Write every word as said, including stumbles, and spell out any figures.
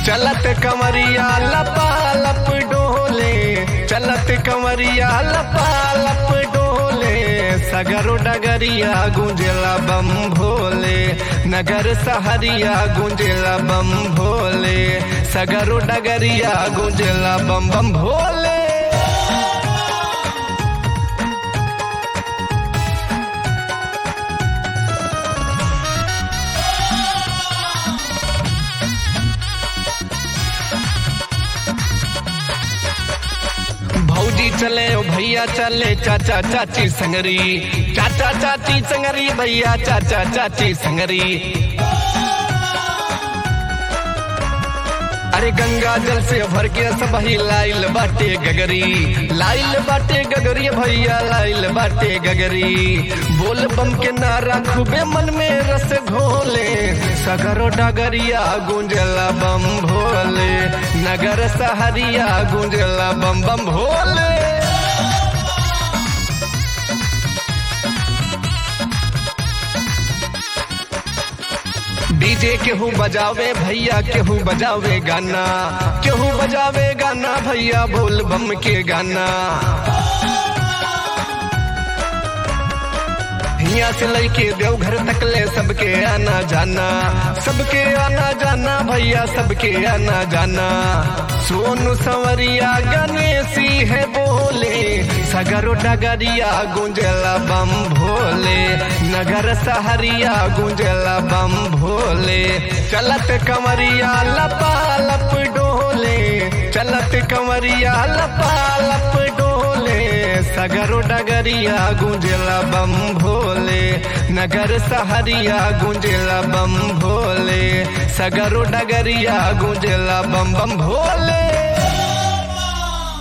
चलत कंवरिया लपा लप डोले, चलत कंवरिया लपा लप डोले, सगरो डगरिया गुंजला बम भोले, नगर सहरिया गुंजला बम भोले, सगरो डगरिया गुंजला बम बम भोले। भौजी चले ओ भैया चले, चाचा चाची संगरी, चाचा चाची संगरी, भैया चाचा चाची संगरी। अरे गंगा जल से भर के सब ही लाइल बाटे गगरी, लाइल बाटे गगरी भैया लाइल बाटे गगरी। बोल बम के नारा खूबे मन में रस घोले, सगरो डगरिया गुंजला बम भोले, नगर सहरिया गुंजला बम बम भोले। डीजे केहू बजावे भैया केहू बजावे गाना, केहू बजावे गाना भैया बोल बम के गाना। हिया से लैके देवघर तक ले सबके आना जाना, सबके आना जाना भैया सबके आना जाना। सोनू संवरिया गणेशी है बोले, सगरो डगरिया गुंजला बम भोले, नगर सहरिया गुंजला बम भोले। चलत कंवरिया लपा लप डोले, चलत कंवरिया लपा लप डोले, सगरो डगरिया गुंजला बम भोले, नगर सहरिया गुंजला बम भोले, सगरो डगरिया गुंजला बम बम भोले।